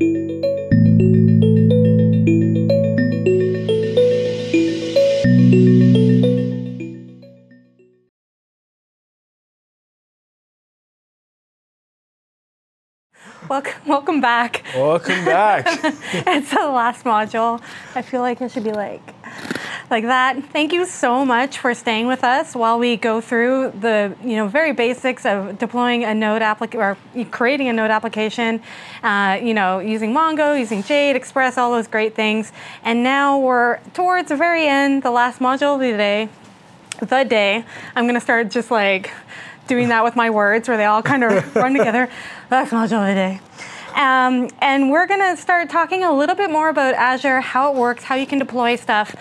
Welcome back. Welcome back. It's the last module. I feel like it should be like that. Thank you so much for staying with us while we go through the very basics of deploying a Node application or creating a Node application. Using Mongo, using Jade, Express, all those great things. And now we're towards the very end, the last module of the day. I'm going to start just doing that with my words where they all kind of run together. Last module of the day. And we're going to start talking a little bit more about Azure, how it works, how you can deploy stuff,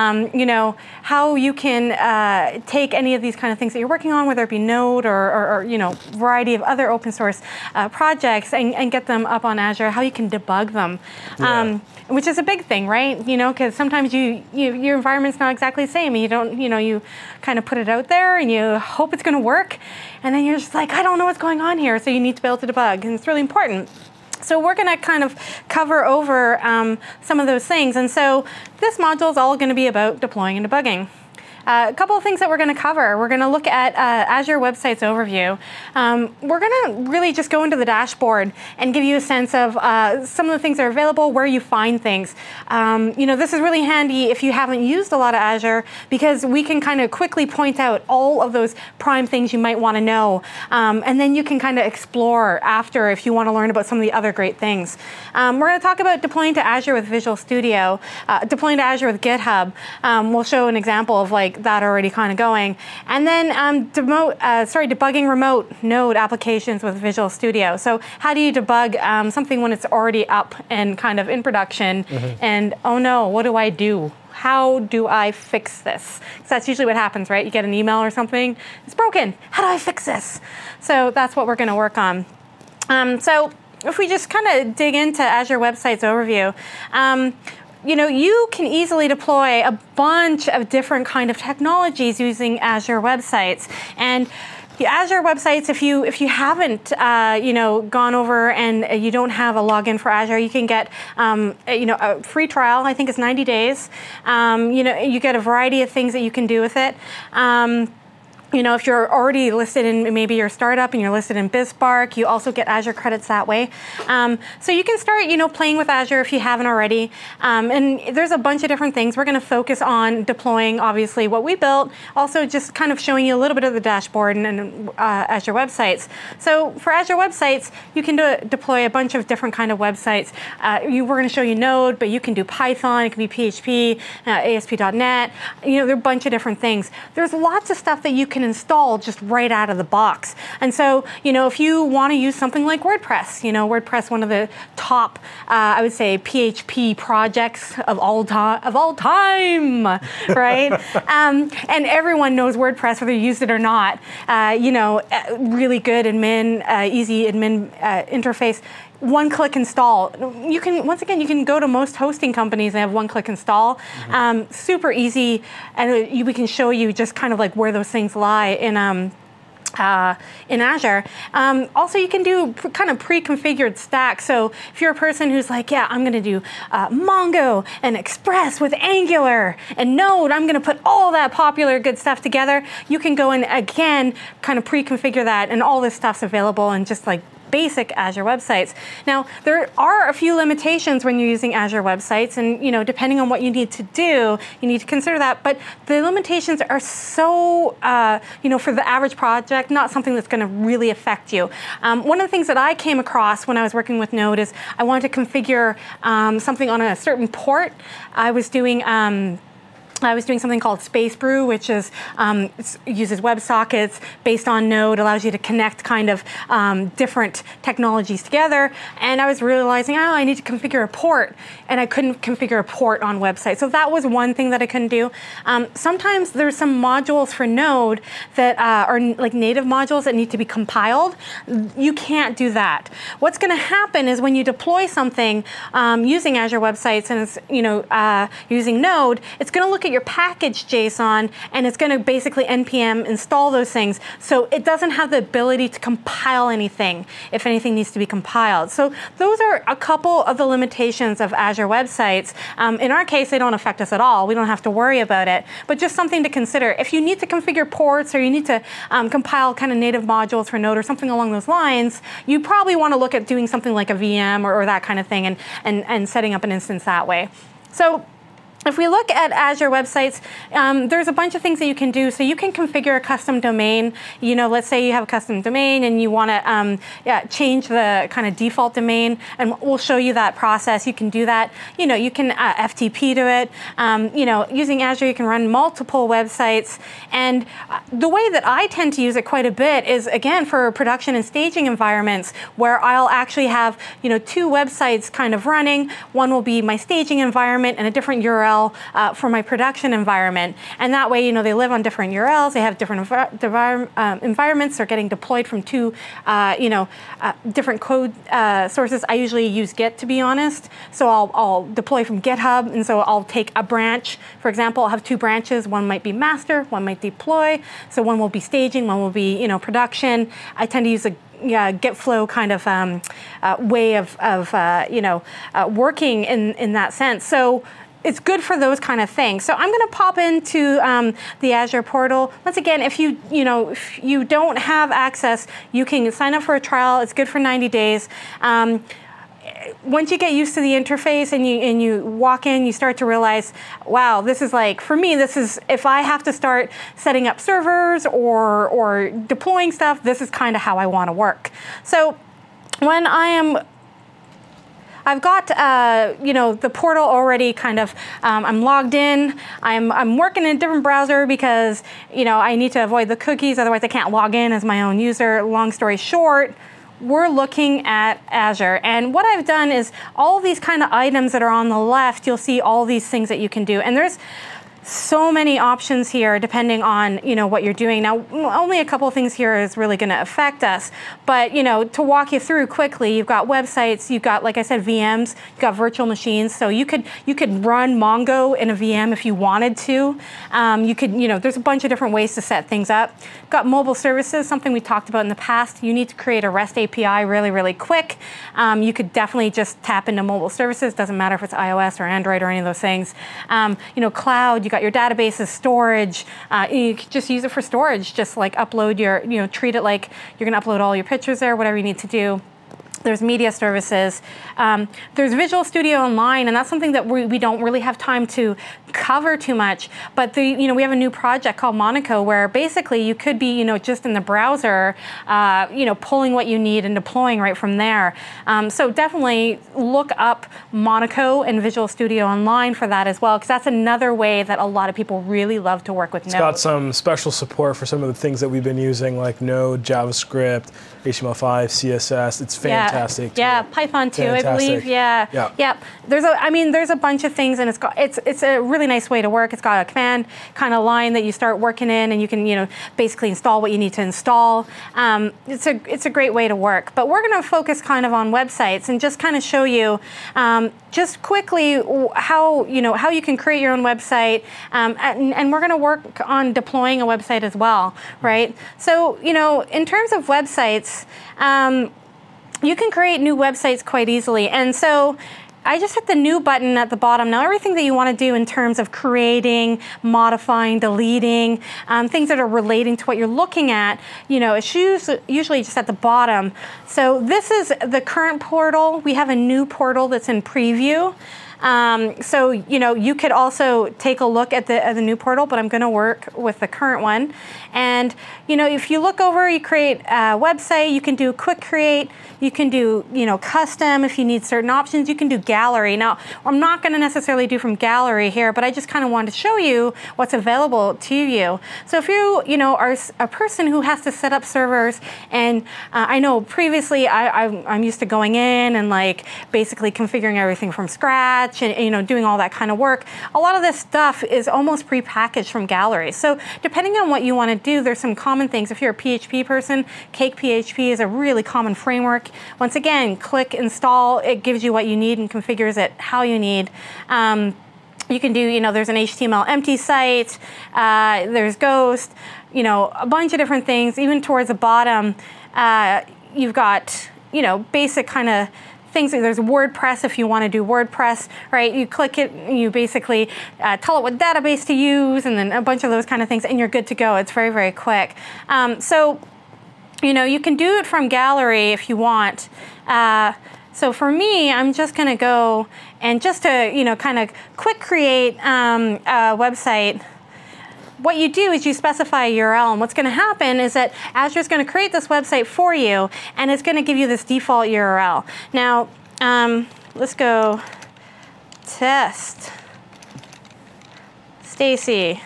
how you can take any of these kind of things that you're working on, whether it be Node or variety of other open source projects and get them up on Azure, how you can debug them, which is a big thing, right? Because sometimes your environment's not exactly the same. And you kind of put it out there and you hope it's going to work. And then you're just like, I don't know what's going on here. So you need to be able to debug. And it's really important. So we're going to kind of cover over some of those things. And so this module is all going to be about deploying and debugging. A couple of things that we're going to cover. We're going to look at Azure Websites Overview. We're going to really just go into the dashboard and give you a sense of some of the things that are available, where you find things. This is really handy if you haven't used a lot of Azure because we can kind of quickly point out all of those prime things you might want to know. And then you can kind of explore after if you want to learn about some of the other great things. We're going to talk about deploying to Azure with Visual Studio, deploying to Azure with GitHub. We'll show an example of that already kind of going. And then debugging remote Node applications with Visual Studio. So how do you debug something when it's already up and kind of in production? Mm-hmm. And oh no, what do I do? How do I fix this? Because that's usually what happens, right? You get an email or something, it's broken. How do I fix this? So that's what we're going to work on. So if we just kind of dig into Azure Websites Overview, you can easily deploy a bunch of different kind of technologies using Azure Websites. And the Azure Websites, if you haven't, gone over and you don't have a login for Azure, you can get, a free trial. I think it's 90 days. You get a variety of things that you can do with it. If you're already listed in maybe your startup and you're listed in BizSpark, you also get Azure credits that way. So you can start, playing with Azure if you haven't already. And there's a bunch of different things. We're going to focus on deploying, obviously, what we built. Also, just kind of showing you a little bit of the dashboard and Azure Websites. So for Azure Websites, you can deploy a bunch of different kind of websites. We're going to show you Node, but you can do Python. It can be PHP, ASP.NET. There are a bunch of different things. There's lots of stuff that you can install just right out of the box. And so, if you want to use something like WordPress, WordPress, one of the top, I would say, PHP projects of all time, right? And everyone knows WordPress, whether you used it or not. Really good admin, easy admin interface. One-click install. You can go to most hosting companies and have one-click install. Mm-hmm. Super easy, and we can show you just kind of where those things lie in Azure. Also, you can do kind of pre-configured stacks. So if you're a person who's like, yeah, I'm going to do Mongo and Express with Angular and Node, I'm going to put all that popular good stuff together, you can go and, again, kind of pre-configure that, and all this stuff's available in just basic Azure Websites. Now, there are a few limitations when you're using Azure Websites, and depending on what you need to do, you need to consider that. But the limitations are so, for the average project, not something that's going to really affect you. One of the things that I came across when I was working with Node is I wanted to configure something on a certain port. I was doing something called Space Brew, which is uses WebSockets based on Node, allows you to connect kind of different technologies together. And I was realizing, I need to configure a port, and I couldn't configure a port on website. So that was one thing that I couldn't do. Sometimes there's some modules for Node that are native modules that need to be compiled. You can't do that. What's going to happen is when you deploy something using Azure Websites and it's using Node, it's going to look at at your package JSON, and it's going to basically npm install those things. So it doesn't have the ability to compile anything if anything needs to be compiled. So those are a couple of the limitations of Azure websites. In our case, they don't affect us at all. We don't have to worry about it, but just something to consider. If you need to configure ports or you need to compile kind of native modules for Node or something along those lines, you probably want to look at doing something like a VM or that kind of thing and setting up an instance that way. So if we look at Azure websites, there's a bunch of things that you can do. So you can configure a custom domain. Let's say you have a custom domain and you want to change the kind of default domain, and we'll show you that process. You can do that. You can FTP to it. Using Azure, you can run multiple websites. And the way that I tend to use it quite a bit is, again, for production and staging environments, where I'll actually have two websites kind of running. One will be my staging environment and a different URL for my production environment, and that way, they live on different URLs. They have different environments. They're getting deployed from two, different code sources. I usually use Git, to be honest. So I'll deploy from GitHub, and so I'll take a branch. For example, I'll have two branches. One might be master, one might deploy. So one will be staging, one will be production. I tend to use a GitFlow kind of way of working in that sense. So it's good for those kind of things. So I'm going to pop into the Azure portal. Once again, if you don't have access, you can sign up for a trial. It's good for 90 days. Once you get used to the interface and you walk in, you start to realize, wow, this is like, for me, this is, if I have to start setting up servers or deploying stuff, this is kind of how I want to work. So when I've got the portal already kind of, I'm logged in. I'm working in a different browser because I need to avoid the cookies, otherwise I can't log in as my own user. Long story short, we're looking at Azure. And what I've done is all these kind of items that are on the left, you'll see all these things that you can do. And there's so many options here depending on what you're doing. Now, only a couple of things here is really going to affect us, but to walk you through quickly, you've got websites, you've got, like I said, VMs, you've got virtual machines. So you could run Mongo in a VM if you wanted to. You could, there's a bunch of different ways to set things up. You've got mobile services, something we talked about in the past. You need to create a REST API really, really quick. You could definitely just tap into mobile services. Doesn't matter if it's iOS or Android or any of those things. Cloud, you got your databases, storage. You can just use it for storage. Just like upload your, treat it like you're going to upload all your pictures there, whatever you need to do. There's media services. There's Visual Studio Online, and that's something that we don't really have time to cover too much. But we have a new project called Monaco, where basically you could be just in the browser, pulling what you need and deploying right from there. So definitely look up Monaco and Visual Studio Online for that as well, because that's another way that a lot of people really love to work with Node. It's got some special support for some of the things that we've been using, like Node, JavaScript, HTML5, CSS. It's fantastic. Yeah, Python too, fantastic. I believe. Yeah. There's a bunch of things, and it's a really nice way to work. It's got a command kind of line that you start working in, and you can basically install what you need to install. It's a great way to work. But we're going to focus kind of on websites and just kind of show you just quickly how you can create your own website, and we're going to work on deploying a website as well, right? So in terms of websites. You can create new websites quite easily. And so I just hit the new button at the bottom. Now, everything that you want to do in terms of creating, modifying, deleting, things that are relating to what you're looking at, it's usually just at the bottom. So this is the current portal. We have a new portal that's in preview. So you could also take a look at the new portal, but I'm going to work with the current one. And if you look over, you create a website. You can do quick create. You can do custom if you need certain options. You can do gallery. Now, I'm not going to necessarily do from gallery here, but I just kind of wanted to show you what's available to you. So if you are a person who has to set up servers, and I know previously I'm used to going in and basically configuring everything from scratch and doing all that kind of work. A lot of this stuff is almost prepackaged from galleries. So depending on what you want to do, there's some common things. If you're a PHP person, Cake PHP is a really common framework. Once again, click install. It gives you what you need and configures it how you need. You can do, there's an HTML empty site, there's Ghost, a bunch of different things. Even towards the bottom, you've got, basic kind of things. There's WordPress if you want to do WordPress, right? You click it, you basically tell it what database to use, and then a bunch of those kind of things, and you're good to go. It's very, very quick. So, you can do it from gallery if you want. So for me, I'm just going to go and just to, kind of quick create a website. What you do is you specify a URL, and what's going to happen is that Azure is going to create this website for you, and it's going to give you this default URL. Now, let's go test Stacy.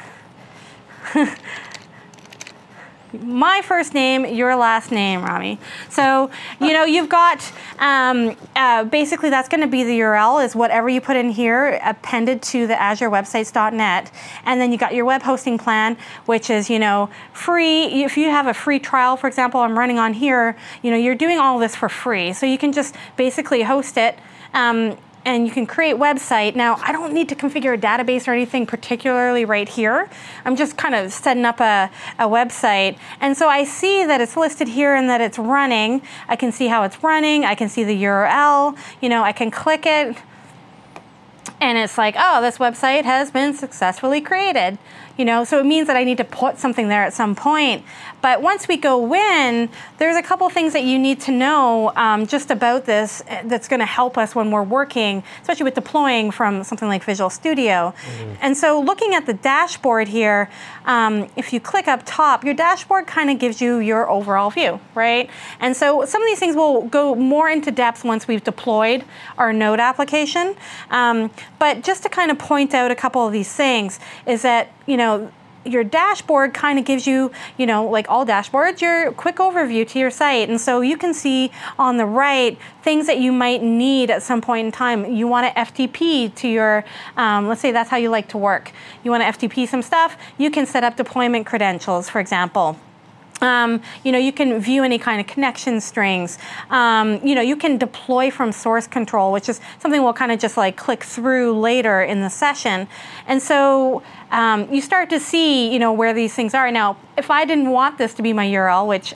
My first name, your last name, Rami. So, you've got, basically that's going to be the URL is whatever you put in here appended to the AzureWebsites.net. And then you got your web hosting plan, which is, free. If you have a free trial, for example, I'm running on here, you're doing all this for free. So you can just basically host it. And you can create website. Now, I don't need to configure a database or anything particularly right here. I'm just kind of setting up a website. And so I see that it's listed here and that it's running. I can see how it's running. I can see the URL. I can click it. And it's like, oh, this website has been successfully created. So it means that I need to put something there at some point. But once we go in, there's a couple things that you need to know just about this that's going to help us when we're working, especially with deploying from something like Visual Studio. And so looking at the dashboard here, if you click up top, your dashboard kind of gives you your overall view, right? And so some of these things will go more into depth once we've deployed our Node application. But just to kind of point out a couple of these things is that, your dashboard kind of gives you, like all dashboards, your quick overview to your site. And so you can see on the right things that you might need at some point in time. You want to FTP to your, let's say that's how you like to work. You want to FTP some stuff, you can set up deployment credentials, for example. You can view any kind of connection strings. You can deploy from source control, which is something we'll kind of just like click through later in the session. And so you start to see, where these things are. Now, if I didn't want this to be my URL, which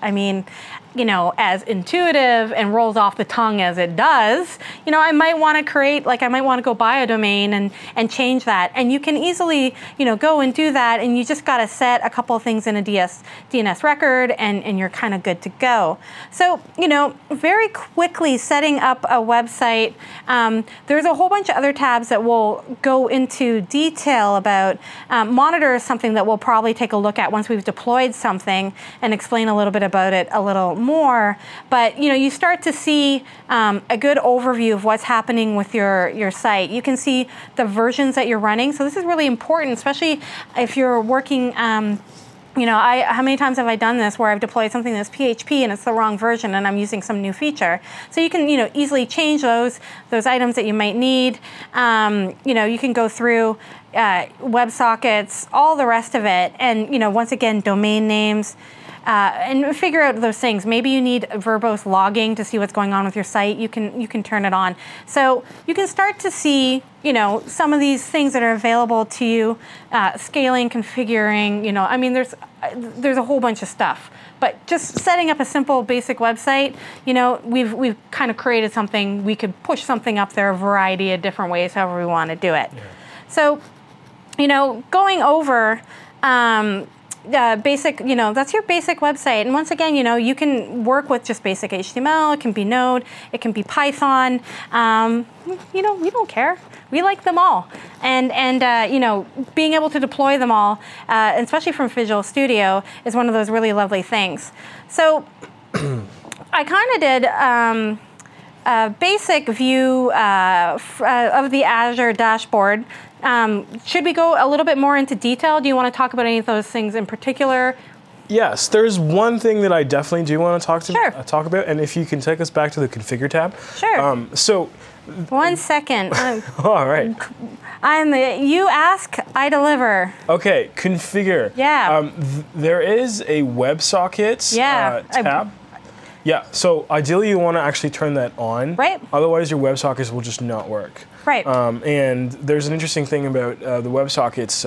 as intuitive and rolls off the tongue as it does, I might want to create, I might want to go buy a domain and change that. And you can easily, go and do that, and you just got to set a couple of things in a DNS record, and you're kind of good to go. So, very quickly setting up a website, there's a whole bunch of other tabs that we'll go into detail about. Monitor is something that we'll probably take a look at once we've deployed something and explain a little bit about it a little more, but you start to see a good overview of what's happening with your site. You can see the versions that you're running. So this is really important, especially if you're working. How many times have I done this where I've deployed something that's PHP and it's the wrong version and I'm using some new feature? So you can easily change those items that you might need. You can go through WebSockets, all the rest of it, and once again, domain names. And figure out those things. Maybe you need verbose logging to see what's going on with your site. You can turn it on. So you can start to see, some of these things that are available to you, scaling, configuring, there's a whole bunch of stuff. But just setting up a simple basic website, we've kind of created something. We could push something up there a variety of different ways, however we want to do it. Yeah. So, going over, basic, that's your basic website. And once again, you can work with just basic HTML. It can be Node. It can be Python. We don't care. We like them all. And being able to deploy them all, especially from Visual Studio, is one of those really lovely things. So I kind of did a basic view of the Azure dashboard. Should we go a little bit more into detail? Do you want to talk about any of those things in particular? Yes, there's one thing that I definitely do want to talk about, and if you can take us back to the configure tab. Sure. 1 second. All right. You ask, I deliver. Okay, configure. Yeah. There is a WebSockets tab. Yeah, so ideally you want to actually turn that on. Right. Otherwise your WebSockets will just not work. Right. And there's an interesting thing about the WebSockets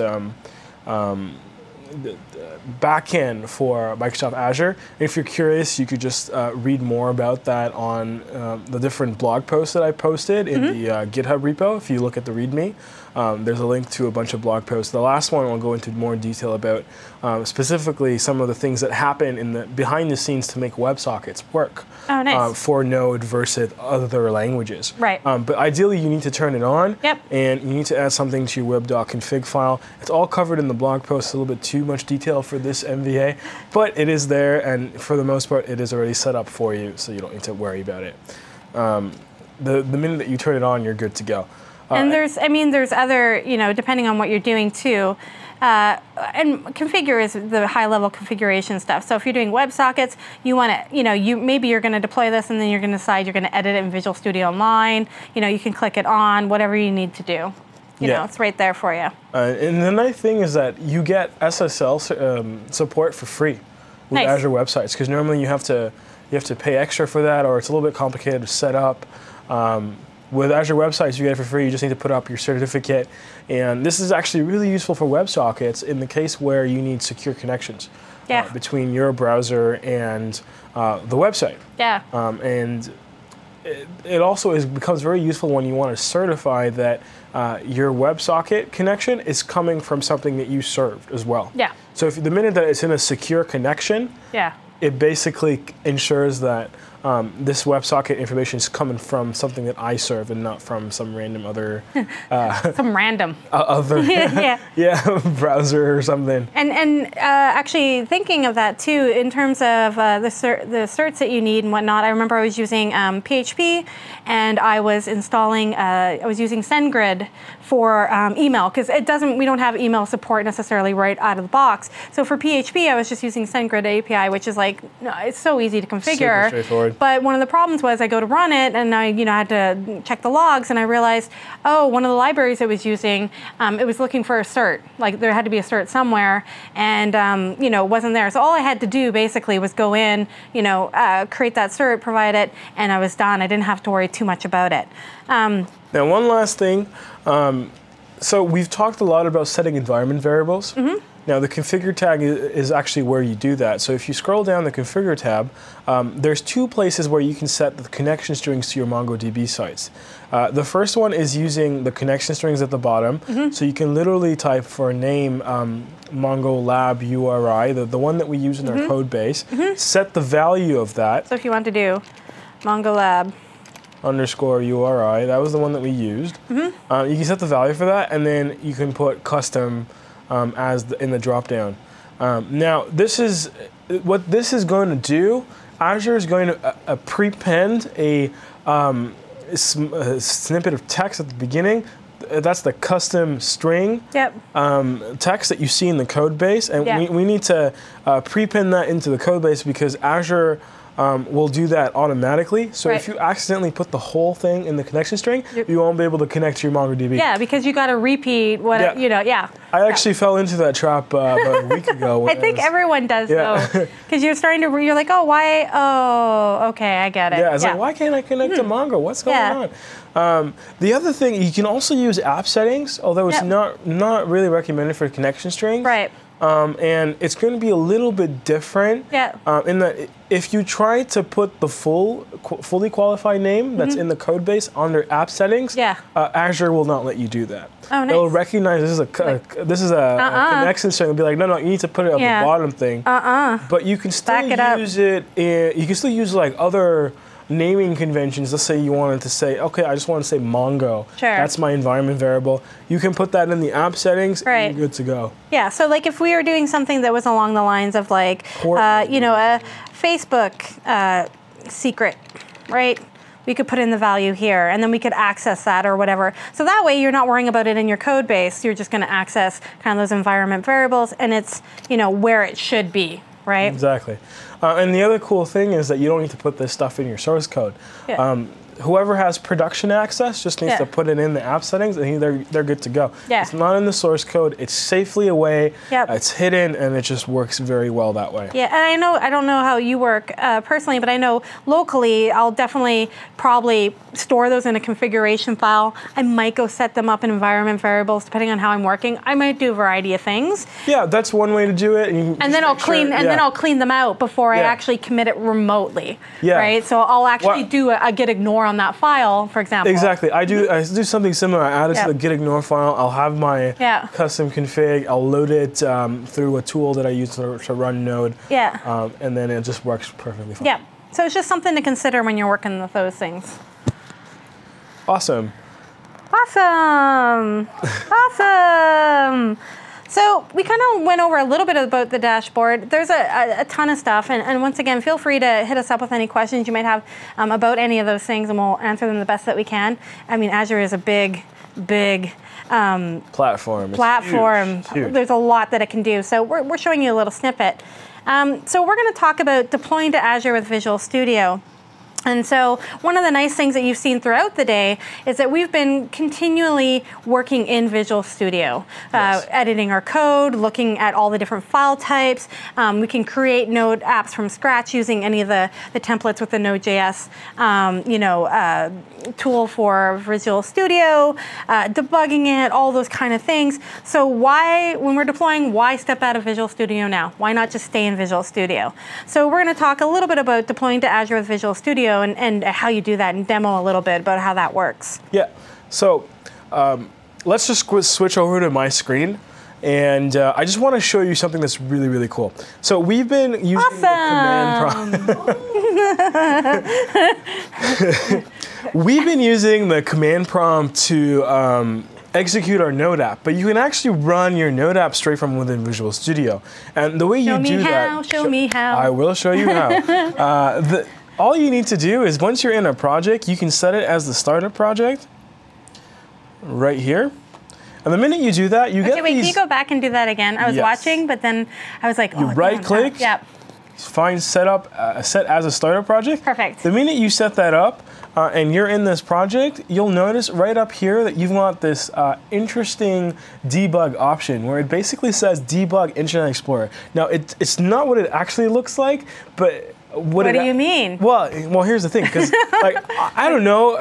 backend for Microsoft Azure. If you're curious, you could just read more about that on the different blog posts that I posted in the GitHub repo. If you look at the README, there's a link to a bunch of blog posts. The last one will go into more detail about specifically some of the things that happen in the behind the scenes to make WebSockets work. Oh, nice. For Node versus other languages. Right. But ideally, you need to turn it on. Yep. And you need to add something to your web.config file. It's all covered in the blog post, a little bit too much detail for this MVA, but it is there, and for the most part, it is already set up for you, so you don't need to worry about it. The minute that you turn it on, you're good to go. And there's other, depending on what you're doing too. And configure is the high-level configuration stuff. So if you're doing WebSockets, you want to, maybe you're going to deploy this, and then you're going to decide you're going to edit it in Visual Studio Online. You can click it on, whatever you need to do. It's right there for you. And the nice thing is that you get SSL support for free with Nice. Azure websites, because normally you have to pay extra for that, or it's a little bit complicated to set up. With Azure websites, you get it for free. You just need to put up your certificate. And this is actually really useful for WebSockets in the case where you need secure connections between your browser and the website. Yeah. And it also becomes very useful when you want to certify that your WebSocket connection is coming from something that you served as well. Yeah. So if the minute that it's in a secure connection, it basically ensures that this WebSocket information is coming from something that I serve and not from some random other Some random. other browser or something. And actually thinking of that too, in terms of the certs that you need and whatnot, I remember I was using PHP, and I was installing, I was using SendGrid for email, because we don't have email support necessarily right out of the box. So for PHP, I was just using SendGrid API, which is it's so easy to configure. Super straightforward. But one of the problems was I go to run it, and I had to check the logs, and I realized, one of the libraries I was using, it was looking for a cert. Like there had to be a cert somewhere, and it wasn't there. So all I had to do basically was go in, create that cert, provide it, and I was done. I didn't have to worry too much about it. Now, one last thing. So we've talked a lot about setting environment variables. Mm-hmm. Now, the configure tag is actually where you do that. So if you scroll down the configure tab, there's two places where you can set the connection strings to your MongoDB sites. The first one is using the connection strings at the bottom. Mm-hmm. So you can literally type for a name Mongo Lab URI, the one that we use in our code base, set the value of that. So if you want to do Mongo Lab _ URI, that was the one that we used. Mm-hmm. You can set the value for that, and then you can put custom in the drop-down. Now, what this is going to do. Azure is going to prepend a snippet of text at the beginning. That's the custom string text that you see in the code base, and we need to prepend that into the code base, because Azure will do that automatically. So if you accidentally put the whole thing in the connection string, you won't be able to connect to your MongoDB. Yeah, because you got to repeat what I actually fell into that trap about a week ago. I think everyone does though, because you're like, oh, why? Oh, okay, I get it. Yeah, it's like, why can't I connect to Mongo? What's going on? The other thing, you can also use app settings, although it's not really recommended for connection strings. Right. And it's going to be a little bit different in that if you try to put the fully qualified name that's in the code base under app settings, Azure will not let you do that. Oh, nice. It'll recognize this is a connection string. It'll be like, no, you need to put it at the bottom thing. But you can still use it. You can still use like other naming conventions. Let's say you wanted to say, okay, I just want to say Mongo. Sure. That's my environment variable. You can put that in the app settings, and you're good to go. Yeah, so like if we were doing something that was along the lines of like, a Facebook secret, right? We could put in the value here, and then we could access that or whatever. So that way you're not worrying about it in your code base. You're just going to access kind of those environment variables, and it's, where it should be, right? Exactly. And the other cool thing is that you don't need to put this stuff in your source code. whoever has production access just needs to put it in the app settings, and they're good to go. Yeah. It's not in the source code. It's safely away. Yep. It's hidden, and it just works very well that way. Yeah, and I don't know how you work personally, but I know locally I'll definitely probably store those in a configuration file. I might go set them up in environment variables depending on how I'm working. I might do a variety of things. Yeah, that's one way to do it. And then I'll clean them out before I actually commit it remotely. Yeah. Right. So I'll actually do a git ignore on that file, for example. Exactly. I do something similar. I add it to the git ignore file. I'll have my custom config. I'll load it through a tool that I use to run Node. Yeah. And then it just works perfectly fine. Yeah. So it's just something to consider when you're working with those things. Awesome. Awesome. Awesome. So we kind of went over a little bit about the dashboard. There's a ton of stuff. And once again, feel free to hit us up with any questions you might have about any of those things, and we'll answer them the best that we can. I mean, Azure is a big platform. It's huge. There's a lot that it can do. So we're showing you a little snippet. So we're going to talk about deploying to Azure with Visual Studio. And so one of the nice things that you've seen throughout the day is that we've been continually working in Visual Studio, editing our code, looking at all the different file types. We can create Node apps from scratch using any of the templates with the Node.js tool for Visual Studio, debugging it, all those kind of things. So when we're deploying, why step out of Visual Studio now? Why not just stay in Visual Studio? So we're going to talk a little bit about deploying to Azure with Visual Studio and how you do that, and demo a little bit about how that works. Yeah. So let's just switch over to my screen. And I just want to show you something that's really, really cool. So we've been using the command prompt. We've been using the command prompt to execute our Node app, but you can actually run your Node app straight from within Visual Studio. And the way you do that, show me how. I will show you how. All you need to do is once you're in a project, you can set it as the startup project right here. And the minute you do that, you get can you go back and do that again? I was watching, but then I was like, you right-click, find set as a startup project. Perfect. The minute you set that up and you're in this project, you'll notice right up here that you've got this interesting debug option where it basically says debug Internet Explorer. Now, it's not what it actually looks like, but what do you mean? Well, here's the thing, because I don't know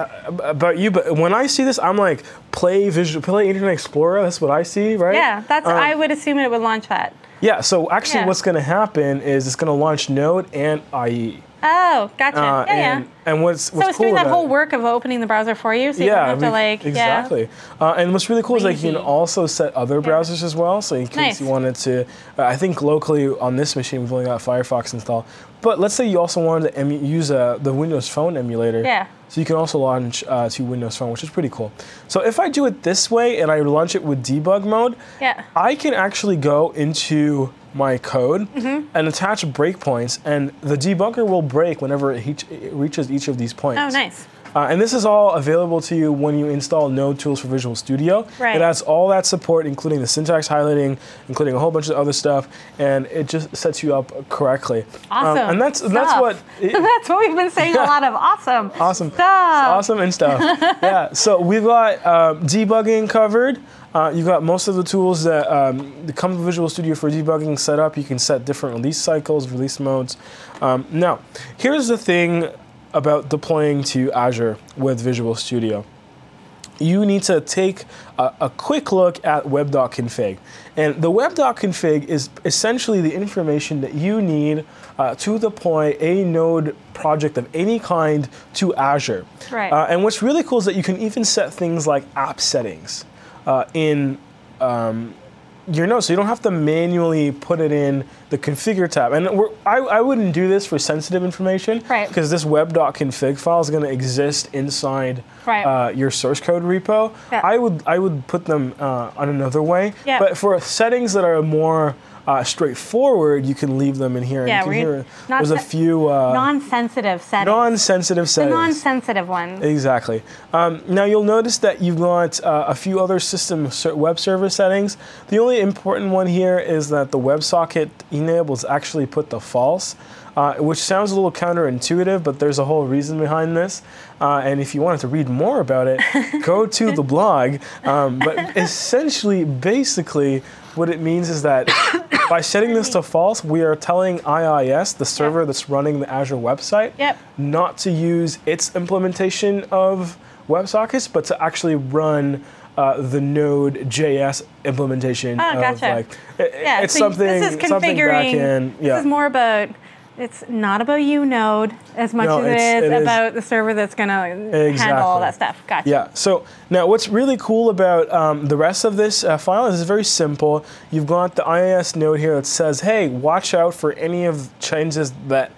about you, but when I see this, I'm like, play Internet Explorer. That's what I see, right? Yeah, I would assume it would launch that. Yeah. So actually, what's going to happen is it's going to launch Node and IE. Oh, gotcha. And what's so it's cool doing that whole work of opening the browser for you, so you don't have to exactly. And what's really cool is you can also set other browsers as well. So in case you wanted to, I think locally on this machine we've only got Firefox installed. But let's say you also wanted to use the Windows Phone emulator. Yeah. So you can also launch to Windows Phone, which is pretty cool. So if I do it this way and I launch it with debug mode, I can actually go into my code and attach breakpoints, and the debugger will break whenever it reaches each of these points. Oh, nice. And this is all available to you when you install Node tools for Visual Studio. Right. It has all that support, including the syntax highlighting, including a whole bunch of other stuff, and it just sets you up correctly. Awesome. And that's what that's what we've been saying. A lot of awesome stuff. Awesome and stuff. Yeah. So we've got debugging covered. You've got most of the tools that come with Visual Studio for debugging set up. You can set different release cycles, release modes. Now, here's the thing about deploying to Azure with Visual Studio. You need to take a quick look at web.config. And the web.config is essentially the information that you need to deploy a Node project of any kind to Azure. Right. And what's really cool is that you can even set things like app settings in your Node, so you don't have to manually put it in the configure tab. And I wouldn't do this for sensitive information, because this web.config file is going to exist inside your source code repo. Yeah. I would put them on another way. Yeah. But for settings that are more straightforward, you can leave them in here. Yeah, you can hear there's a few non-sensitive settings. Non-sensitive settings. The non-sensitive ones. Exactly. Now you'll notice that you've got a few other system web server settings. The only important one here is that the WebSocket enables actually put the false. which sounds a little counterintuitive, but there's a whole reason behind this. And if you wanted to read more about it, go to the blog. But essentially, basically, what it means is that by setting this to false, we are telling IIS, the server that's running the Azure website, not to use its implementation of WebSockets, but to actually run the Node.js implementation. Gotcha. It's so something. This is configuring. Something back-end. This is more about. It's not about you, Node, as much as it is about the server that's going to handle all that stuff. Gotcha. Yeah. So now what's really cool about the rest of this file is it's very simple. You've got the IIS node here that says, hey, watch out for any of changes that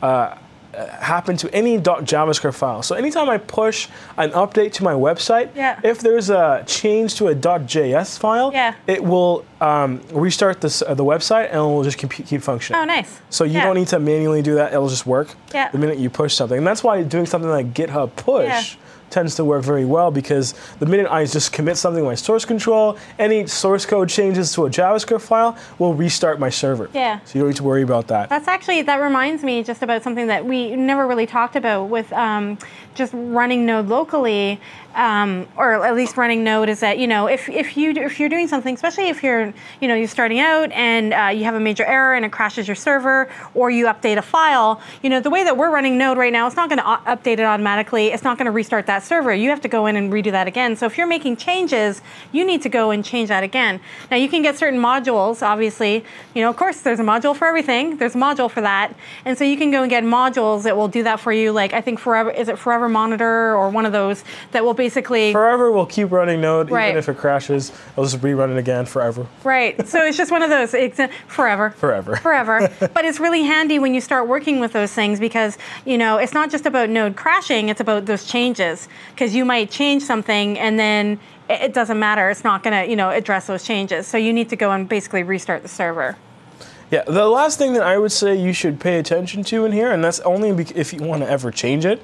happen to any .javascript file. So anytime I push an update to my website, if there's a change to a .js file, it will restart the website and it will just keep functioning. Oh, nice. So you don't need to manually do that. It'll just work the minute you push something. And that's why doing something like GitHub push tends to work very well, because the minute I just commit something to my source control, any source code changes to a JavaScript file will restart my server. Yeah. So you don't need to worry about that. That reminds me just about something that we never really talked about with just running Node locally, or at least running Node, is that, if you're doing something, especially if you're starting out and you have a major error and it crashes your server, or you update a file, the way that we're running Node right now, it's not going to update it automatically. It's not going to restart that server. You have to go in and redo that again. So if you're making changes, you need to go and change that again. Now you can get certain modules, obviously. Of course, there's a module for everything. There's a module for that. And so you can go and get modules that will do that for you. Like, I think Forever Monitor or one of those that will basically... Forever will keep running Node, even if it crashes. It'll just rerun it again forever. Right. So it's just one of those. Forever. But it's really handy when you start working with those things, because, it's not just about Node crashing. It's about those changes. Because you might change something and then it doesn't matter. It's not going to, address those changes. So you need to go and basically restart the server. Yeah, the last thing that I would say you should pay attention to in here, and that's only if you want to ever change it,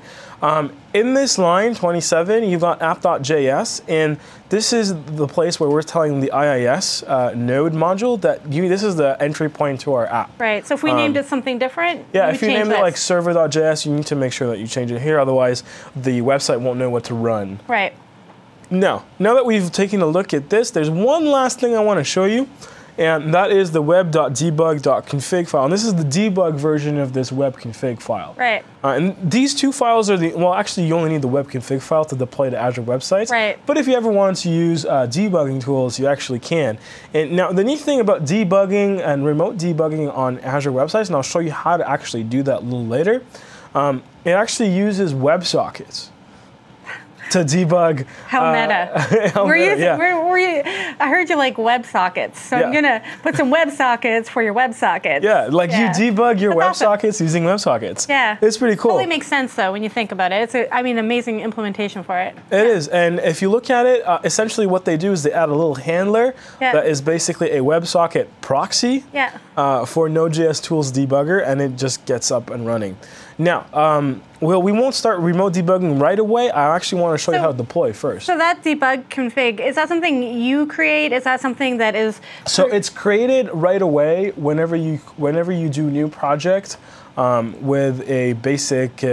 in this line 27, you've got app.js, and this is the place where we're telling the IIS node module that this is the entry point to our app. Right, so if we named it something different, if you named it like server.js, you need to make sure that you change it here, otherwise the website won't know what to run. Right. Now that we've taken a look at this, there's one last thing I want to show you. And that is the web.debug.config file. And this is the debug version of this web config file. Right. And these two files are actually you only need the web config file to deploy to Azure websites. Right. But if you ever want to use debugging tools, you actually can. And now the neat thing about debugging and remote debugging on Azure websites, and I'll show you how to actually do that a little later, it actually uses WebSockets to debug. How meta. I heard you like WebSockets, so I'm going to put some WebSockets for your WebSockets. Yeah, you debug your WebSockets using WebSockets. Yeah. It's pretty cool. It totally makes sense, though, when you think about it. It's an amazing implementation for it. It is, and if you look at it, essentially what they do is they add a little handler that is basically a WebSocket proxy for Node.js Tools debugger, and it just gets up and running. Now, we won't start remote debugging right away. I actually want to show you how to deploy first. So that debug config, is that something you create? Is that something that is... So it's created right away whenever you do new project with a basic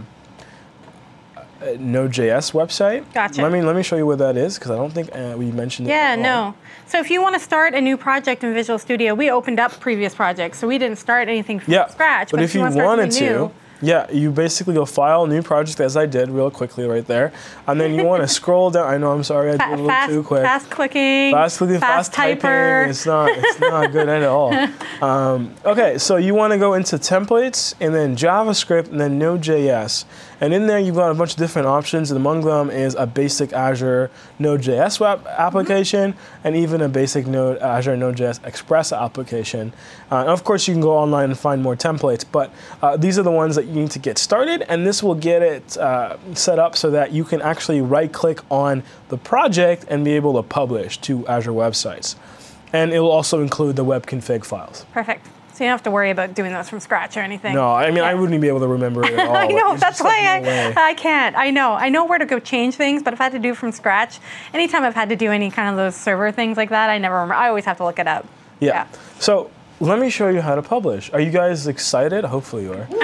Node.js website. Gotcha. Let me show you what that is, because I don't think we mentioned it. Yeah, no. So if you want to start a new project in Visual Studio, we opened up previous projects, so we didn't start anything from scratch. But if you wanted to... Yeah, you basically go file, new project, as I did real quickly right there. And then you want to scroll down. I know, I'm sorry, I did a little too quick. Fast clicking, fast typing. It's not good at all. Okay, so you want to go into templates, and then JavaScript, and then Node.js. And in there, you've got a bunch of different options, and among them is a basic Azure Node.js web application, and even a basic Azure Node.js Express application. And of course, you can go online and find more templates, but these are the ones that you need to get started, and this will get it set up so that you can actually right-click on the project and be able to publish to Azure websites. And it will also include the web config files. Perfect. So you don't have to worry about doing those from scratch or anything. No, I mean, I wouldn't be able to remember it at all. I know, that's why I can't. I know where to go change things, but if I had to do from scratch, anytime I've had to do any kind of those server things like that, I never remember. I always have to look it up. Yeah. So let me show you how to publish. Are you guys excited? Hopefully you are.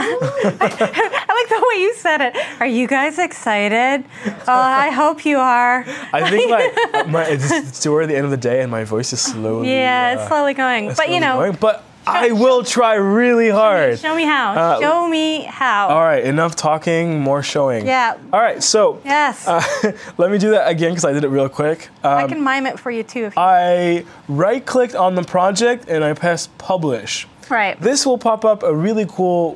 I like the way you said it. Are you guys excited? I hope you are. I think it's toward the end of the day and my voice is slowly. Yeah, it's slowly going. But you know. Going, but I will try really hard. Show me how. Show me how. All right, enough talking, more showing. Yeah. All right, so Yes. let me do that again because I did it real quick. I can mime it for you too. If you I right-clicked on the project and I pressed publish. Right. This will pop up a really cool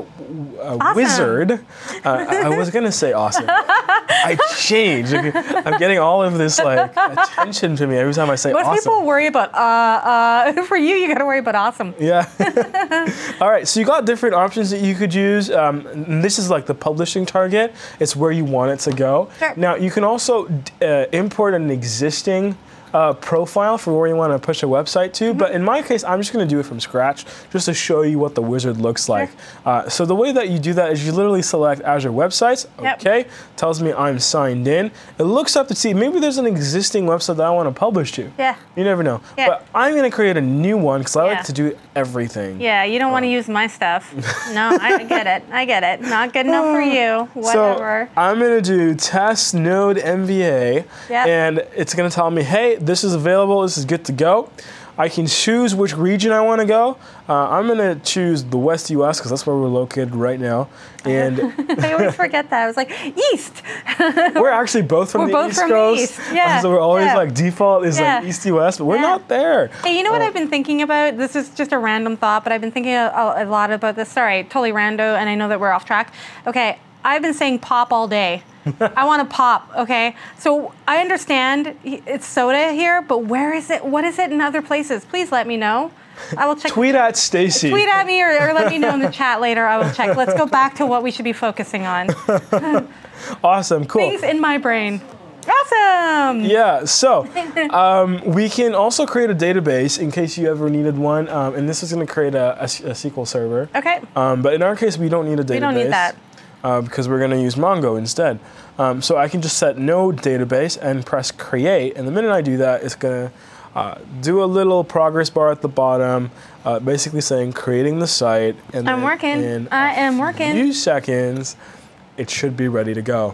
wizard. I was gonna say awesome. I changed. I'm getting all of this like attention to me every time I say Most awesome. people worry about for you got to worry about awesome. Yeah. All right. So you got different options that you could use. And this is like the publishing target. It's where you want it to go. Sure. Now you can also import an existing profile for where you want to push a website to, but in my case, I'm just going to do it from scratch just to show you what the wizard looks like. So the way that you do that is you literally select Azure Websites. Okay, tells me I'm signed in. It looks up to see maybe there's an existing website that I want to publish to. Yeah. You never know. Yeah. But I'm going to create a new one because I like to do everything. Yeah, you don't want to use my stuff. No, I get it. I get it. Not good enough for you. Whatever. So I'm going to do test node MVA, and it's going to tell me, hey, this is available. This is good to go. I can choose which region I want to go. I'm going to choose the West US because that's where we're located right now. And I always forget that. I was like, East. We're actually both from the East Coast. Yeah. So we're always like default is like East US, but we're not there. Hey, you know what I've been thinking about? This is just a random thought, but I've been thinking a lot about this. Sorry, totally rando, and I know that we're off track. Okay, I've been saying pop all day. I want to pop, okay? So I understand it's soda here, but where is it? What is it in other places? Please let me know. I will check. Tweet at Stacy. Tweet at me or let me know in the chat later. I will check. Let's go back to what we should be focusing on. Awesome, cool. Things in my brain. Awesome. Yeah, so we can also create a database in case you ever needed one, and this is going to create a SQL server. Okay. But in our case, we don't need a database. We don't need that. Because we're going to use Mongo instead. So I can just set node database and press create, and the minute I do that, it's going to do a little progress bar at the bottom, basically saying creating the site. And I'm working. I am working. In a few seconds, it should be ready to go.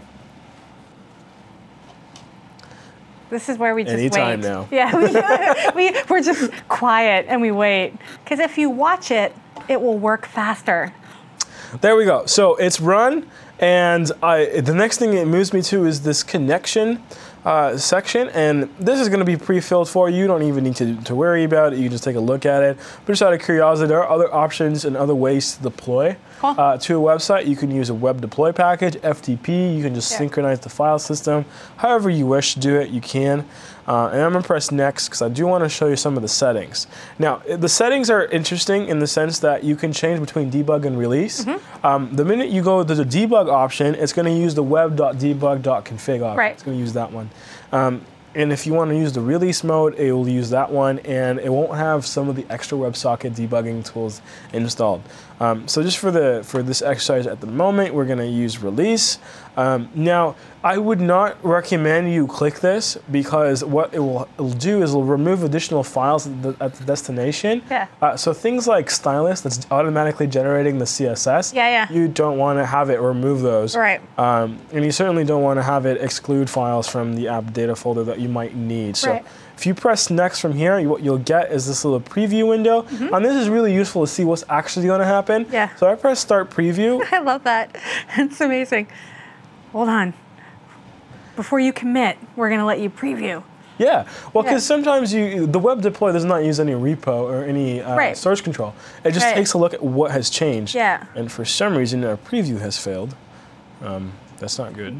This is where we just Anytime wait. now. Yeah, we're just quiet and we wait. Because if you watch it, it will work faster. There we go. So it's run, and the next thing it moves me to is this connection section, and this is going to be pre-filled for you. You don't even need to worry about it. You can just take a look at it. But just out of curiosity, there are other options and other ways to deploy to a website. You can use a web deploy package, FTP. You can just synchronize the file system. However you wish to do it, you can. And I'm going to press next because I do want to show you some of the settings. Now, the settings are interesting in the sense that you can change between debug and release. The minute you go to the debug option, it's going to use the web.debug.config option. Right. It's going to use that one. And if you want to use the release mode, it will use that one, and it won't have some of the extra WebSocket debugging tools installed. So just for this exercise at the moment, we're going to use release. Now, I would not recommend you click this because what it'll do is it'll remove additional files at the destination. Yeah. So things like Stylus that's automatically generating the CSS. Yeah. You don't want to have it remove those. Right. And you certainly don't want to have it exclude files from the app data folder that you might need. So if you press next from here, what you'll get is this little preview window. And this is really useful to see what's actually going to happen. Yeah. So I press start preview. I love that. It's amazing. Hold on. Before you commit, we're going to let you preview. Yeah, well, because sometimes the web deploy does not use any repo or any source control. It just takes a look at what has changed. Yeah. And for some reason, our preview has failed. That's not good.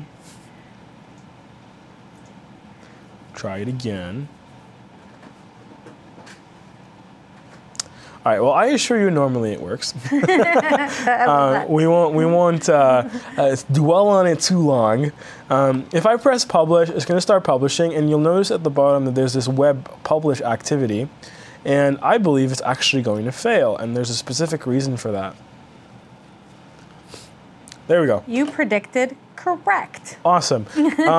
Try it again. All right. Well, I assure you, normally it works. We won't dwell on it too long. If I press publish, it's going to start publishing, and you'll notice at the bottom that there's this web publish activity, and I believe it's actually going to fail, and there's a specific reason for that. There we go. You predicted correct. Awesome.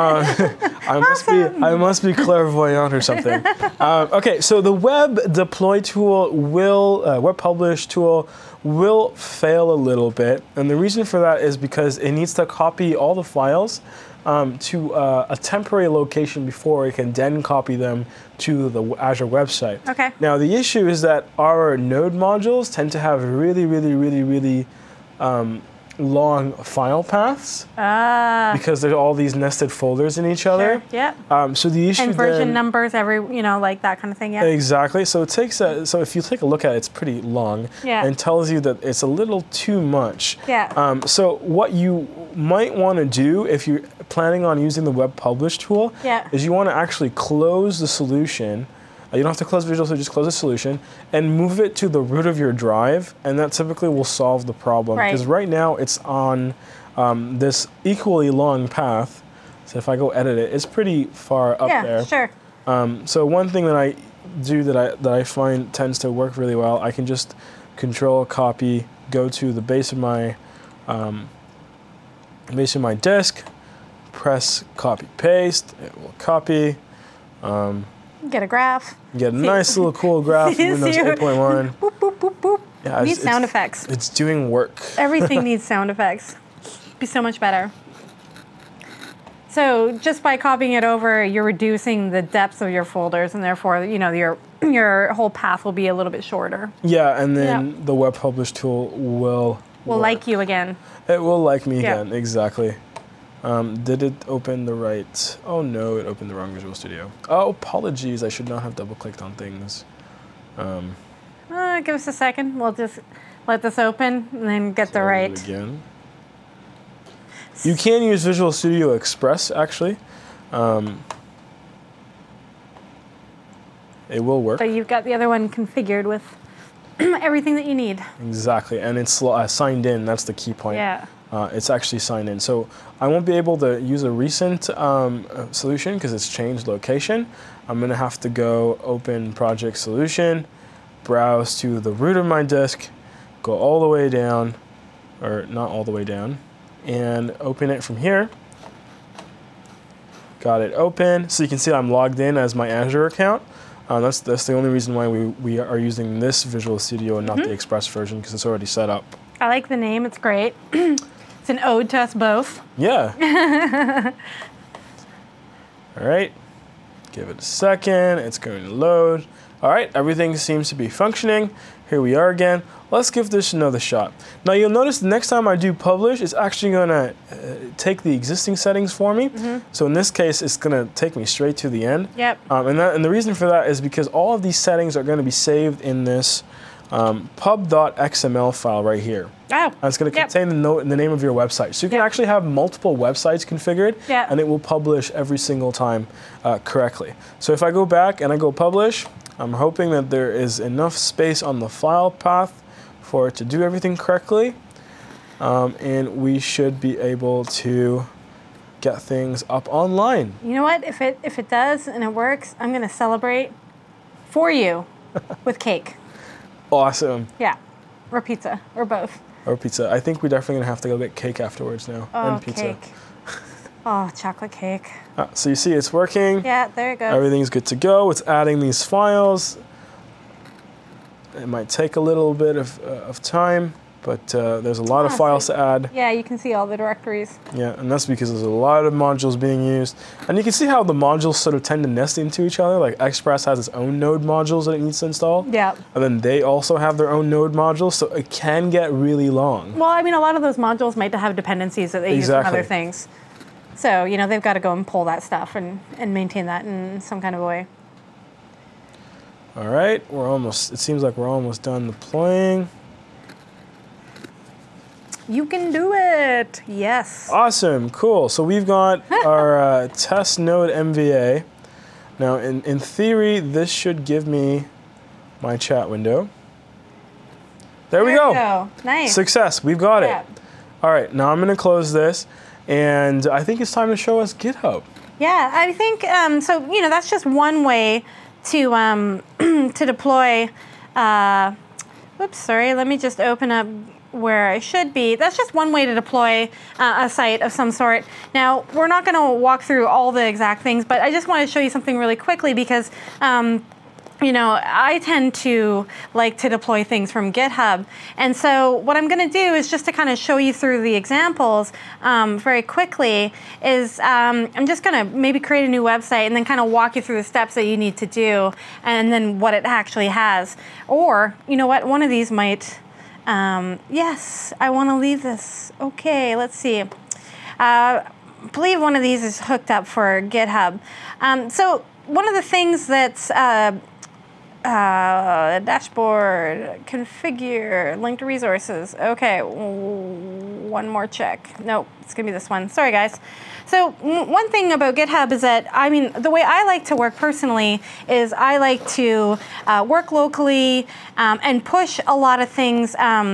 I must be clairvoyant or something. Okay, so the web deploy tool web publish tool will fail a little bit, and the reason for that is because it needs to copy all the files to a temporary location before it can then copy them to the Azure website. Okay. Now the issue is that our node modules tend to have really long file paths because there's all these nested folders in each other. Yeah. So the issue And version then, numbers, like that kind of thing. Yeah. exactly. So it takes so if you take a look at it, it's pretty long Yeah. and tells you that it's a little too much. Yeah. So what you might want to do if you're planning on using the web publish tool Yeah. is you want to actually close the solution. You don't have to close Visual Studio, just close the solution and move it to the root of your drive, and that typically will solve the problem. Right. Because right now it's on this equally long path. So if I go edit it, it's pretty far up there. Yeah, sure. So one thing that I do that I find tends to work really well, I can just Control copy, go to the base of my disk, press copy paste. It will copy. Get a graph. Get a nice little cool graph from Windows 8.1. Boop, boop, boop, boop. Yeah, Needs sound effects. It's doing work. Everything needs sound effects. Be so much better. So just by copying it over, you're reducing the depth of your folders, and therefore, your whole path will be a little bit shorter. Yeah, and then the web publish tool will work. Like you again. It will like me Yeah. again, exactly. Did it open the right? Oh no, it opened the wrong Visual Studio. Oh, apologies, I should not have double-clicked on things. Give us a second. We'll just let this open and then get the I'll do right. it again. You can use Visual Studio Express, actually. It will work. But you've got the other one configured with everything that you need. Exactly, and it's signed in. That's the key point. Yeah. It's actually signed in. So I won't be able to use a recent solution because it's changed location. I'm going to have to go open project solution, browse to the root of my disk, go all the way down, or not all the way down, and open it from here. Got it open. So you can see I'm logged in as my Azure account. That's the only reason why we are using this Visual Studio and not the Express version, because it's already set up. I like the name. It's great. It's an ode to us both. Yeah. All right. Give it a second. It's going to load. All right. Everything seems to be functioning. Here we are again. Let's give this another shot. Now you'll notice the next time I do publish, it's actually going to take the existing settings for me. So in this case, it's going to take me straight to the end. Yep. And the reason for that is because all of these settings are going to be saved in this pub.xml file right here. Oh. And it's going to contain the name of your website. So you can actually have multiple websites configured, and it will publish every single time correctly. So if I go back and I go publish, I'm hoping that there is enough space on the file path for it to do everything correctly. And we should be able to get things up online. You know what? If it does and it works, I'm going to celebrate for you with cake. Awesome. Yeah. Or pizza. Or both. Or pizza. I think we're definitely going to have to go get cake afterwards now. Oh, and pizza. cake. Oh, chocolate cake. So you see it's working. Yeah, there it goes. Everything's good to go. It's adding these files. It might take a little bit of time, but there's a lot of files to add. Yeah, you can see all the directories. Yeah, and that's because there's a lot of modules being used. And you can see how the modules sort of tend to nest into each other. Like Express has its own node modules that it needs to install. Yeah. And then they also have their own node modules, so it can get really long. Well, I mean, a lot of those modules might have dependencies that they use from other things. So, they've got to go and pull that stuff and maintain that in some kind of a way. All right, it seems like we're almost done deploying. You can do it. Yes. Awesome, cool. So we've got our test node MVA. Now, in theory, this should give me my chat window. There we go. Nice. Success, we've got it. All right, now I'm going to close this, and I think it's time to show us GitHub. Yeah, I think, so, that's just one way to to deploy. Whoops, sorry. Let me just open up where I should be. That's just one way to deploy a site of some sort. Now, we're not going to walk through all the exact things, but I just want to show you something really quickly because I tend to like to deploy things from GitHub. And so what I'm going to do is just to kind of show you through the examples very quickly is I'm just going to maybe create a new website and then kind of walk you through the steps that you need to do and then what it actually has. Or, you know what, one of these might, yes, I want to leave this. Okay, let's see. I believe one of these is hooked up for GitHub. So one of the things that's dashboard, configure, linked resources. Okay, one more check. Nope, it's gonna be this one. Sorry, guys. So one thing about GitHub is that, the way I like to work personally is I like to work locally and push a lot of things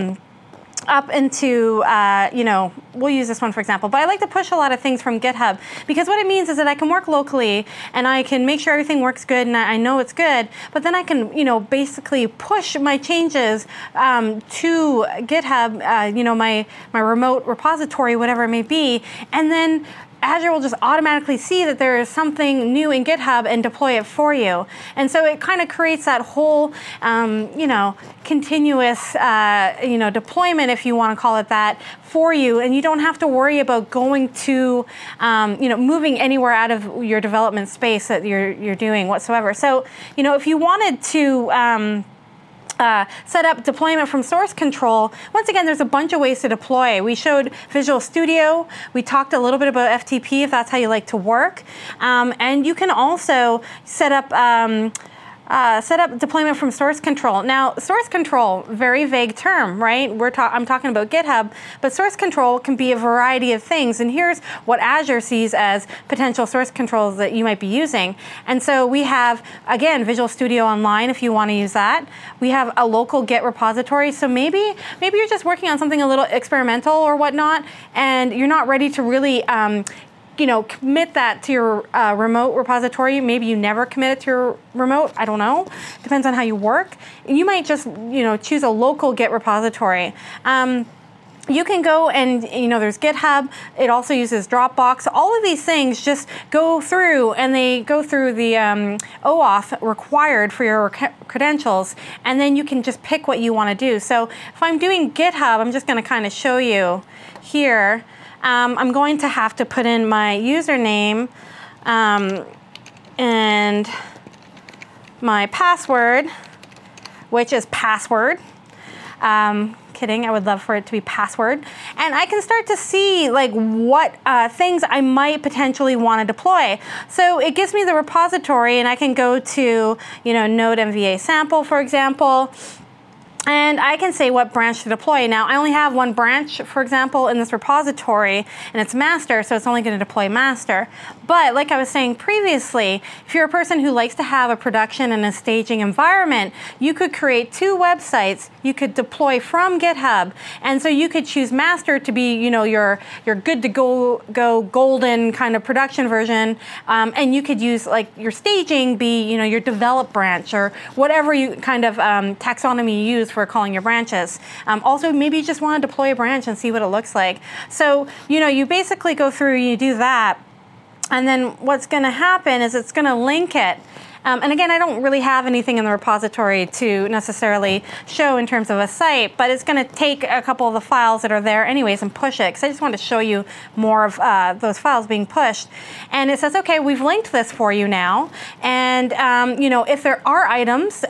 up into, we'll use this one for example, but I like to push a lot of things from GitHub because what it means is that I can work locally and I can make sure everything works good and I know it's good, but then I can, basically push my changes to GitHub, my remote repository, whatever it may be, and then Azure will just automatically see that there is something new in GitHub and deploy it for you. And so it kind of creates that whole, continuous, deployment, if you want to call it that, for you. And you don't have to worry about going to, moving anywhere out of your development space that you're doing whatsoever. So, if you wanted to, set up deployment from source control. Once again, there's a bunch of ways to deploy. We showed Visual Studio. We talked a little bit about FTP if that's how you like to work. And you can also set up deployment from source control. Now, source control, very vague term, right? I'm talking about GitHub, but source control can be a variety of things. And here's what Azure sees as potential source controls that you might be using. And so we have, again, Visual Studio Online if you want to use that. We have a local Git repository. So maybe you're just working on something a little experimental or whatnot, and you're not ready to really commit that to your remote repository. Maybe you never commit it to your remote. I don't know. Depends on how you work. You might just, choose a local Git repository. You can go and, there's GitHub. It also uses Dropbox. All of these things just go through and they go through the OAuth required for your credentials. And then you can just pick what you want to do. So if I'm doing GitHub, I'm just going to kind of show you here. I'm going to have to put in my username and my password, which is password. Kidding, I would love for it to be password. And I can start to see what things I might potentially want to deploy. So it gives me the repository and I can go to, Node MVA sample, for example. And I can say what branch to deploy. Now, I only have one branch, for example, in this repository, and it's master, so it's only going to deploy master. But like I was saying previously, if you're a person who likes to have a production and a staging environment, you could create two websites you could deploy from GitHub. And so you could choose master to be, your good to go golden kind of production version. And you could use your staging be, your develop branch or whatever you kind of taxonomy you use for calling your branches. Also, maybe you just want to deploy a branch and see what it looks like. So, you basically go through, you do that, and then what's going to happen is it's going to link it. And again, I don't really have anything in the repository to necessarily show in terms of a site, but it's going to take a couple of the files that are there anyways and push it, because I just want to show you more of those files being pushed. And it says, okay, we've linked this for you now. And, if there are items,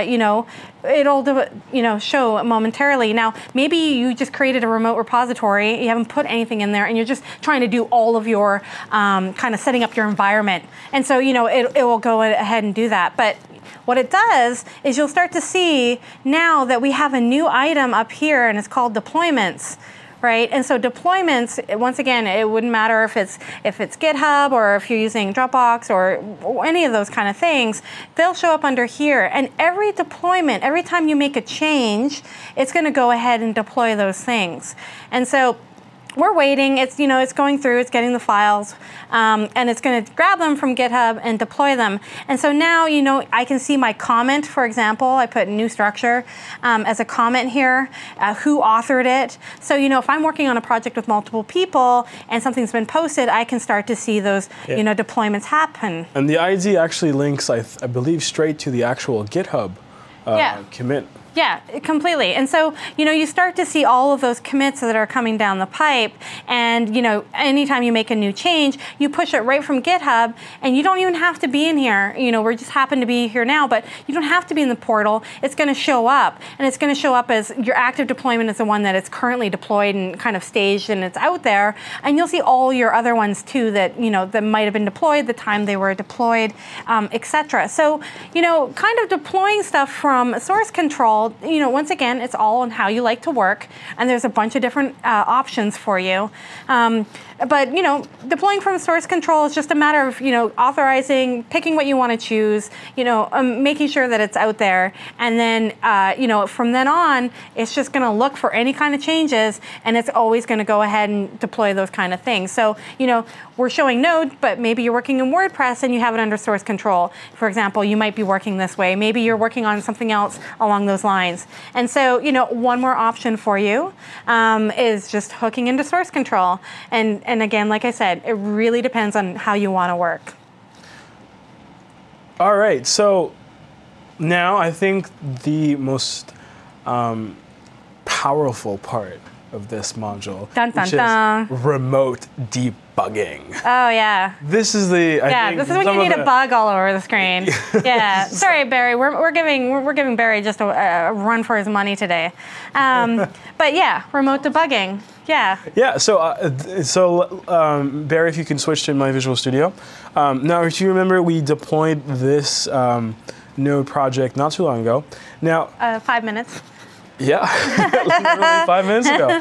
it'll, show momentarily. Now, maybe you just created a remote repository, you haven't put anything in there, and you're just trying to do all of your kind of setting up your environment. And so, it will go ahead and do that. But what it does is you'll start to see now that we have a new item up here, and it's called deployments. Right? And so deployments, once again, it wouldn't matter if it's GitHub or if you're using Dropbox or any of those kind of things, they'll show up under here. And every deployment, every time you make a change, it's going to go ahead and deploy those things. And so we're waiting. It's, you know, it's going through, it's getting the files, and it's going to grab them from GitHub and deploy them. And so now, you know, I can see my comment, for example. I put new structure as a comment here, who authored it. So, you know, if I'm working on a project with multiple people and something's been posted, I can start to see those, you know, deployments happen. And the ID actually links, I believe, straight to the actual GitHub commit. Yeah, completely. And so, you know, you start to see all of those commits that are coming down the pipe. And, you know, anytime you make a new change, you push it right from GitHub, and you don't even have to be in here. You know, we just happen to be here now, but you don't have to be in the portal. It's going to show up, and it's going to show up as your active deployment is the one that it's currently deployed and kind of staged, and it's out there. And you'll see all your other ones too that, you know, that might have been deployed, the time they were deployed, etc. So, you know, kind of deploying stuff from source control, you know, once again, it's all on how you like to work, and there's a bunch of different options for you. But, you know, deploying from source control is just a matter of, you know, authorizing, picking what you want to choose, you know, making sure that it's out there. And then, you know, from then on, it's just going to look for any kind of changes, and it's always going to go ahead and deploy those kind of things. So, you know, we're showing Node, but maybe you're working in WordPress and you have it under source control. For example, you might be working this way. Maybe you're working on something else along those lines. And so, you know, one more option for you is just hooking into source control. And again, like I said, it really depends on how you want to work. All right, so now I think the most powerful part of this module, dun, dun, which dun. is remote debugging. Oh yeah. This is the this is when you need a bug all over the screen. Yeah. Sorry, Barry. We're giving Barry just a run for his money today. But yeah, remote debugging. Yeah. Yeah. So Barry, if you can switch to my Visual Studio. Now, if you remember, we deployed this Node project not too long ago. Now. 5 minutes. Yeah, literally 5 minutes ago.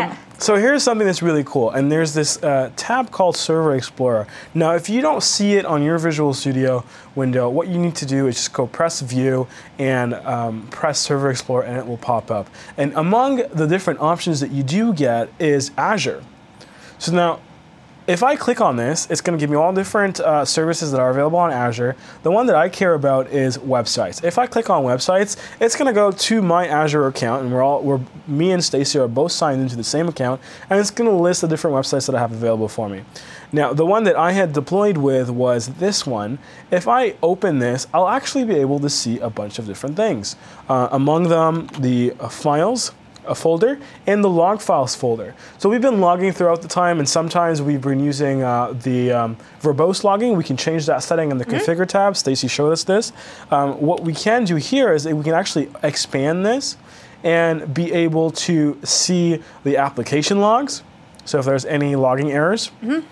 So here's something that's really cool, and there's this tab called Server Explorer. Now, if you don't see it on your Visual Studio window, what you need to do is just go press View and press Server Explorer, and it will pop up. And among the different options that you do get is Azure. So now, if I click on this, it's going to give me all different services that are available on Azure. The one that I care about is websites. If I click on websites, it's going to go to my Azure account, and me and Stacy are both signed into the same account, and it's going to list the different websites that I have available for me. Now, the one that I had deployed with was this one. If I open this, I'll actually be able to see a bunch of different things. Among them, the files, a folder, and the log files folder. So we've been logging throughout the time, and sometimes we've been using the verbose logging. We can change that setting in the configure tab. Stacy showed us this. What we can do here is that we can actually expand this and be able to see the application logs. So if there's any logging errors,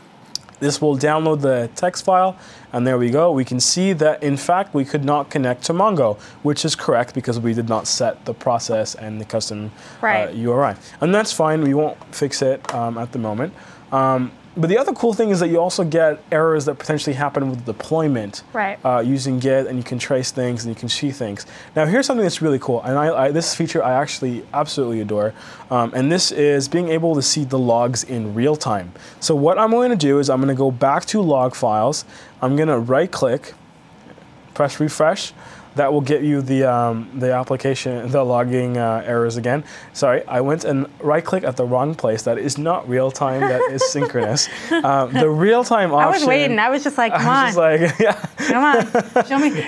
this will download the text file, and there we go. We can see that, in fact, we could not connect to Mongo, which is correct because we did not set the process and the custom URI. And that's fine. We won't fix it at the moment. But the other cool thing is that you also get errors that potentially happen with deployment using Git, and you can trace things and you can see things. Now, here's something that's really cool, and this feature I actually absolutely adore, and this is being able to see the logs in real time. So what I'm going to do is I'm going to go back to log files. I'm going to right-click, press refresh. That will get you the application, the logging errors again. Sorry, I went and right-clicked at the wrong place. That is not real-time, that is synchronous. The real-time option... I was waiting, I was just like, come on. Come on, show me,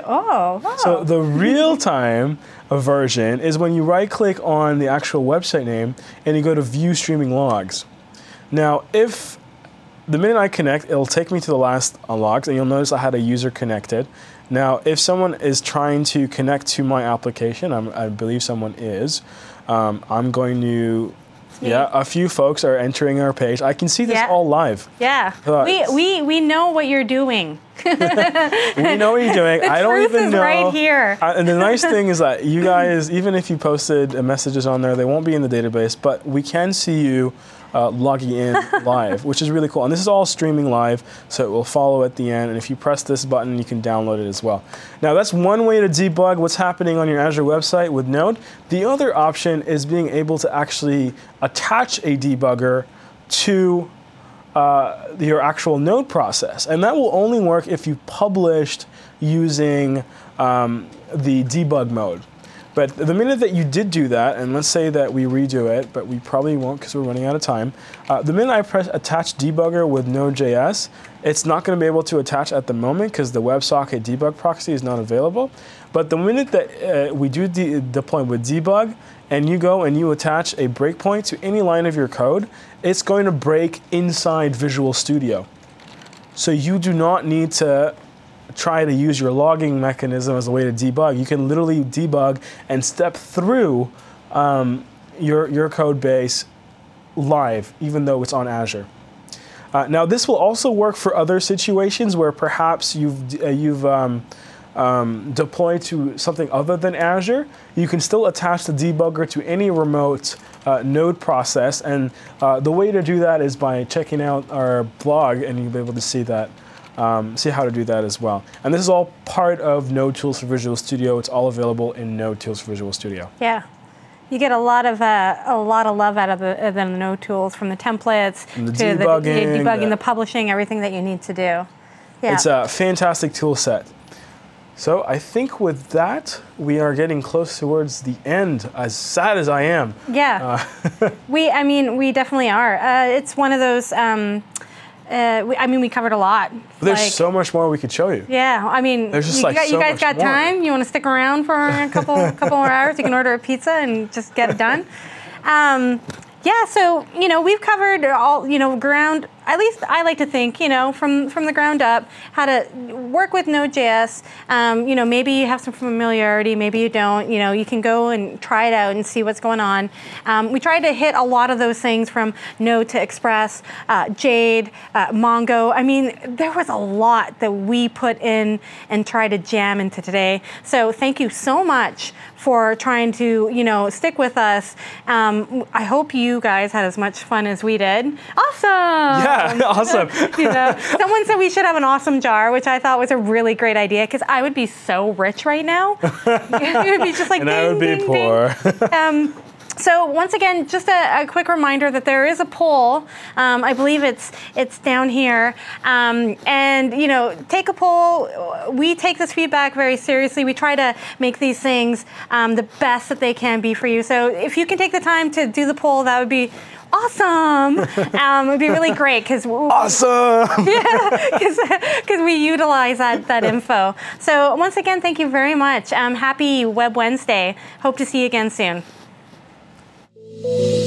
oh. So the real-time version is when you right-click on the actual website name and you go to View Streaming Logs. Now, if the minute I connect, it'll take me to the last logs, and you'll notice I had a user connected. Now, if someone is trying to connect to my application, I believe someone is, I'm going to, a few folks are entering our page. I can see this all live. Yeah, we know what you're doing. We know what you're doing. The I don't truth even is know. right here. And the nice thing is that you guys, even if you posted messages on there, they won't be in the database, but we can see you logging in live, which is really cool. And this is all streaming live, so it will follow at the end. And if you press this button, you can download it as well. Now, that's one way to debug what's happening on your Azure website with Node. The other option is being able to actually attach a debugger to your actual Node process. And that will only work if you published using the debug mode. But the minute that you did do that, and let's say that we redo it, but we probably won't because we're running out of time, the minute I press attach debugger with Node.js, it's not going to be able to attach at the moment because the WebSocket debug proxy is not available. But the minute that we do deploy with debug, and you go and you attach a breakpoint to any line of your code, it's going to break inside Visual Studio. So you do not need to try to use your logging mechanism as a way to debug. You can literally debug and step through your code base live, even though it's on Azure. Now, this will also work for other situations where perhaps you've deployed to something other than Azure. You can still attach the debugger to any remote Node process, and the way to do that is by checking out our blog, and you'll be able to see that. See how to do that as well. And this is all part of Node Tools for Visual Studio. It's all available in Node Tools for Visual Studio. Yeah. You get a lot of love out of the Node tools, from the templates and the to debugging, the publishing, everything that you need to do. Yeah. It's a fantastic tool set. So I think with that, we are getting close towards the end, as sad as I am. Yeah. We definitely are. It's one of those, we covered a lot. There's so much more we could show you. Yeah, I mean, there's just you guys got time? You want to stick around for a couple more hours? You can order a pizza and just get it done. Yeah, so, we've covered all, ground, at least I like to think, from the ground up, how to work with Node.js. Maybe you have some familiarity, maybe you don't. You can go and try it out and see what's going on. We tried to hit a lot of those things, from Node to Express, Jade, Mongo. I mean, there was a lot that we put in and tried to jam into today. So thank you so much for trying to, stick with us. I hope you guys had as much fun as we did. Awesome! Yeah, awesome. Someone said we should have an awesome jar, which I thought was a really great idea, because I would be so rich right now. It would be just like, and ding, I would be ding, poor. Ding. So once again, just a quick reminder that there is a poll. I believe it's down here. Take a poll. We take this feedback very seriously. We try to make these things the best that they can be for you. So if you can take the time to do the poll, that would be awesome. It would be really great, because awesome. because we utilize that info. So once again, thank you very much. Happy Web Wednesday. Hope to see you again soon.